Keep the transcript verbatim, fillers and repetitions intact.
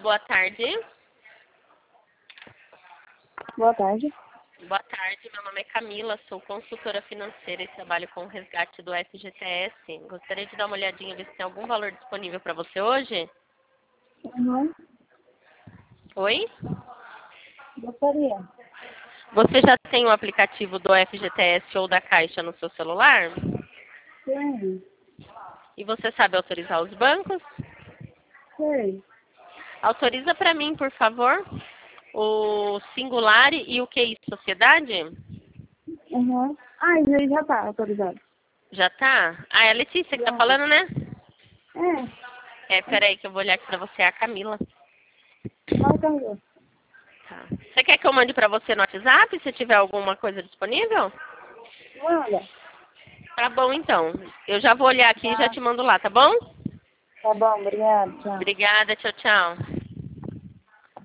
boa tarde. Boa tarde. Boa tarde, meu nome é Camila, sou consultora financeira e trabalho com o resgate do F G T S. Gostaria de dar uma olhadinha, ver se tem algum valor disponível para você hoje. Uhum. Oi? Gostaria. Você já tem o aplicativo do F G T S ou da Caixa no seu celular? Sim. E você sabe autorizar os bancos? Sei. Autoriza para mim, por favor, o Singular e o Q I Sociedade? Uhum. Ah, isso aí já tá autorizado. Já tá? Ah, é a Letícia que tá Já. falando, né? É. É, peraí que eu vou olhar aqui pra você, é a Camila. Fala, Camila. Tá. Você quer que eu mande pra você no WhatsApp, se tiver alguma coisa disponível? Manda. Tá bom, então. Eu já vou olhar aqui e já Tá. te mando lá, tá bom? Tá bom, obrigada. Tchau. Obrigada, tchau, tchau.